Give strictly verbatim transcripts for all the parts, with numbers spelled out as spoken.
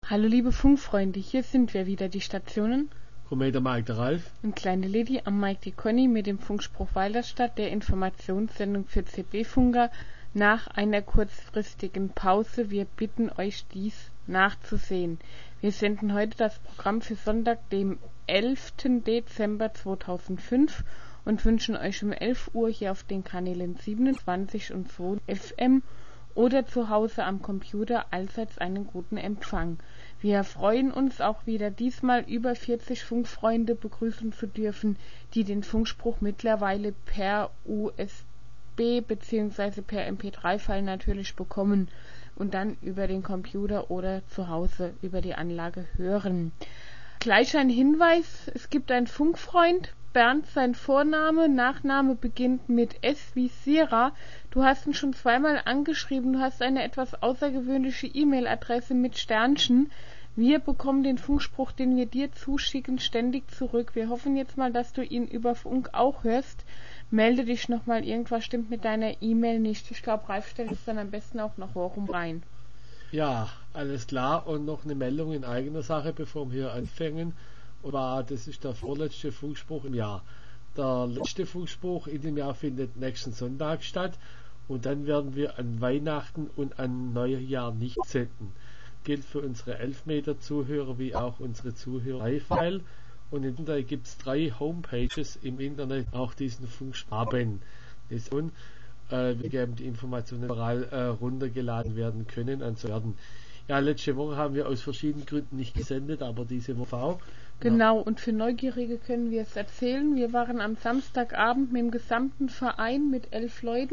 Hallo liebe Funkfreunde, hier sind wir wieder, die Stationen Komet der Mike, der Ralf und Kleine Lady am Mike die Conny mit dem Funkspruch Weilerstadt, der Informationssendung für C B-Funker nach einer kurzfristigen Pause. Wir bitten euch, dies nachzusehen. Wir senden heute das Programm für Sonntag, dem elften Dezember zweitausendfünf und wünschen euch um elf Uhr hier auf den Kanälen siebenundzwanzig und zwei F M oder zu Hause am Computer allseits einen guten Empfang. Wir freuen uns auch wieder diesmal über vierzig Funkfreunde begrüßen zu dürfen, die den Funkspruch mittlerweile per U S B bzw. per M P drei File natürlich bekommen und dann über den Computer oder zu Hause über die Anlage hören. Gleich ein Hinweis, es gibt einen Funkfreund, Bernd sein Vorname, Nachname beginnt mit S wie Sierra. Du hast ihn schon zweimal angeschrieben, du hast eine etwas außergewöhnliche E-Mail-Adresse mit Sternchen. Wir bekommen den Funkspruch, den wir dir zuschicken, ständig zurück. Wir hoffen jetzt mal, dass du ihn über Funk auch hörst. Melde dich nochmal, irgendwas stimmt mit deiner E-Mail nicht. Ich glaube, Ralf stellt es dann am besten auch noch warum rein. Ja, alles klar. Und noch eine Meldung in eigener Sache, bevor wir hier anfangen. Und zwar, das ist der vorletzte Funkspruch im Jahr. Der letzte Funkspruch in dem Jahr findet nächsten Sonntag statt. Und dann werden wir an Weihnachten und an Neujahr nicht senden. Gilt für unsere Elfmeter-Zuhörer wie auch unsere Zuhörer Live-File. Und in der gibt es drei Homepages im Internet, auch diesen Funkspruch. Und äh, wir geben die Informationen überall äh, runtergeladen werden können. Ansonsten, ja, letzte Woche haben wir aus verschiedenen Gründen nicht gesendet, aber diese Woche auch. Genau, und für Neugierige können wir es erzählen. Wir waren am Samstagabend mit dem gesamten Verein mit elf Leuten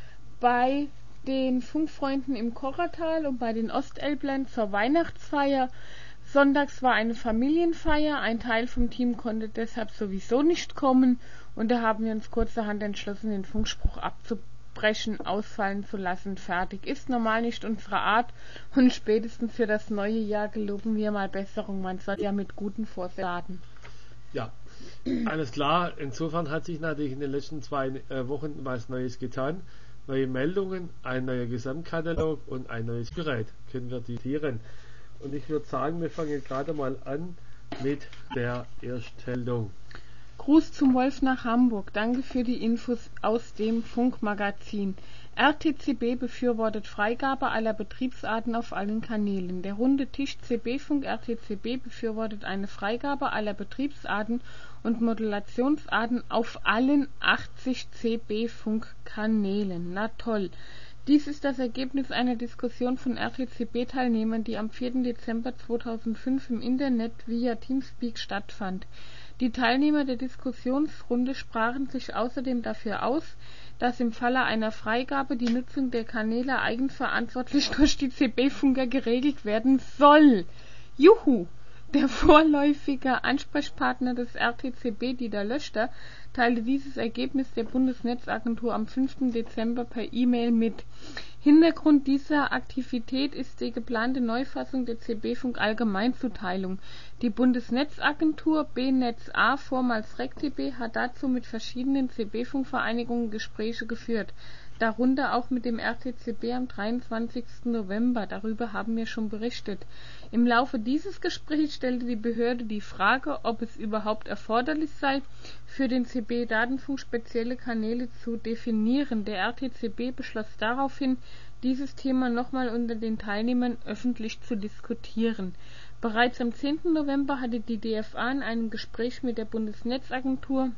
bei den Funkfreunden im Kochertal und bei den Ostelblern zur Weihnachtsfeier. Sonntags war eine Familienfeier, ein Teil vom Team konnte deshalb sowieso nicht kommen und da haben wir uns kurzerhand entschlossen, den Funkspruch abzubrechen, ausfallen zu lassen. Fertig. Ist normal nicht unsere Art und spätestens für das neue Jahr geloben wir mal Besserung. Man soll ja mit guten Vorsätzen. Ja, alles klar. Insofern hat sich natürlich in den letzten zwei äh, Wochen was Neues getan. Neue Meldungen, ein neuer Gesamtkatalog und ein neues Gerät können wir diskutieren. Und ich würde sagen, wir fangen gerade mal an mit der Erstellung. Gruß zum Wolf nach Hamburg. Danke für die Infos aus dem Funkmagazin. R T C B befürwortet Freigabe aller Betriebsarten auf allen Kanälen. Der runde Tisch C B-Funk R T C B befürwortet eine Freigabe aller Betriebsarten und Modulationsarten auf allen achtzig C B-Funkkanälen. Na toll. Dies ist das Ergebnis einer Diskussion von R T C B-Teilnehmern, die am vierten Dezember zweitausendfünf im Internet via Teamspeak stattfand. Die Teilnehmer der Diskussionsrunde sprachen sich außerdem dafür aus, dass im Falle einer Freigabe die Nutzung der Kanäle eigenverantwortlich durch die C B-Funker geregelt werden soll. Juhu! Der vorläufige Ansprechpartner des R T C B, Dieter Löschter, teilte dieses Ergebnis der Bundesnetzagentur am fünften Dezember per E-Mail mit. Hintergrund dieser Aktivität ist die geplante Neufassung der C B-Funk Allgemeinzuteilung. Die Bundesnetzagentur B Netz A, vormals RecTB, hat dazu mit verschiedenen C B-Funkvereinigungen Gespräche geführt, darunter auch mit dem R T C B am dreiundzwanzigsten November. Darüber haben wir schon berichtet. Im Laufe dieses Gesprächs stellte die Behörde die Frage, ob es überhaupt erforderlich sei, für den C B-Datenfunk spezielle Kanäle zu definieren. Der R T C B beschloss daraufhin, dieses Thema nochmal unter den Teilnehmern öffentlich zu diskutieren. Bereits am zehnten November hatte die D F A in einem Gespräch mit der Bundesnetzagentur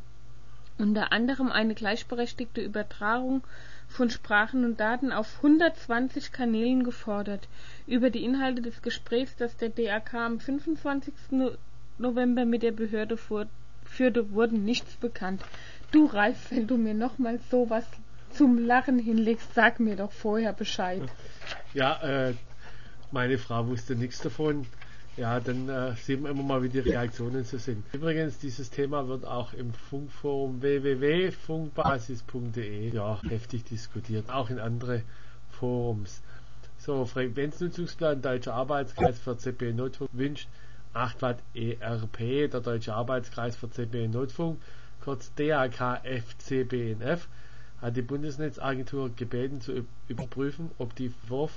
unter anderem eine gleichberechtigte Übertragung von Sprachen und Daten auf hundertzwanzig Kanälen gefordert. Über die Inhalte des Gesprächs, das der D A K am fünfundzwanzigsten November mit der Behörde führte, wurden nichts bekannt. Du, Ralf, wenn du mir nochmal sowas zum Lachen hinlegst, sag mir doch vorher Bescheid. Ja, äh, meine Frau wusste nichts davon. Ja, dann äh, sehen wir immer mal, wie die Reaktionen so sind. Übrigens, dieses Thema wird auch im Funkforum w w w punkt funkbasis punkt d e ja, heftig diskutiert, auch in andere Forums. So, Frequenznutzungsplan Deutscher Arbeitskreis für C B-Notfunk wünscht acht Watt E R P. Der Deutsche Arbeitskreis für C B-Notfunk, kurz D A K F C B N F, hat die Bundesnetzagentur gebeten zu überprüfen, ob die W O F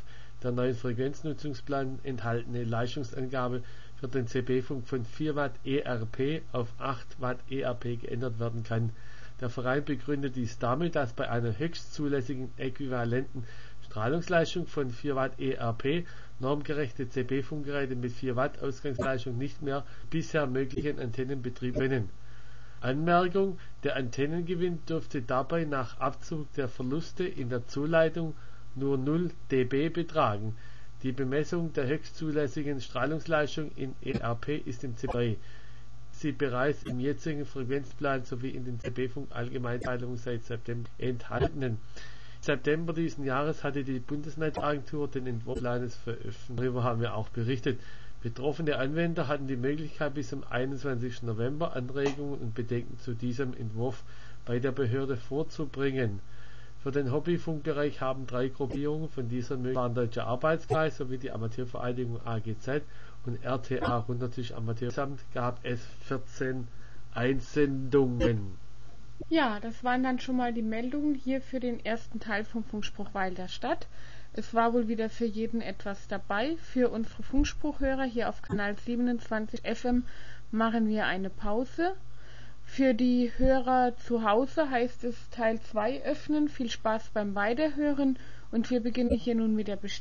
der neuen Frequenznutzungsplan enthaltene Leistungsangabe für den C B-Funk von vier Watt E R P auf acht Watt E R P geändert werden kann. Der Verein begründet dies damit, dass bei einer höchst zulässigen äquivalenten Strahlungsleistung von vier Watt E R P normgerechte C B-Funkgeräte mit vier Watt Ausgangsleistung nicht mehr bisher möglichen Antennenbetrieb können. Anmerkung: Der Antennengewinn dürfte dabei nach Abzug der Verluste in der Zuleitung nur null dB betragen. Die Bemessung der höchst zulässigen Strahlungsleistung in E R P ist im C B sie bereits im jetzigen Frequenzplan sowie in den C B-Funk-Allgemeinteilungen seit September enthalten. Im September diesen Jahres hatte die Bundesnetzagentur den Entwurf des Planes veröffentlicht. Darüber haben wir auch berichtet. Betroffene Anwender hatten die Möglichkeit, bis zum einundzwanzigsten November Anregungen und Bedenken zu diesem Entwurf bei der Behörde vorzubringen. Für den Hobbyfunkbereich haben drei Gruppierungen von dieser Möglichkeit Deutscher Arbeitskreis sowie die Amateurvereinigung A G Z und R T A Runtertisch Amateur. Insgesamt gab es vierzehn Einsendungen. Ja, das waren dann schon mal die Meldungen hier für den ersten Teil vom Funkspruch Weil der Stadt. Es war wohl wieder für jeden etwas dabei. Für unsere Funkspruchhörer hier auf Kanal siebenundzwanzig F M machen wir eine Pause. Für die Hörer zu Hause heißt es Teil zwei öffnen. Viel Spaß beim Weiterhören und wir beginnen hier nun mit der Bestätigung.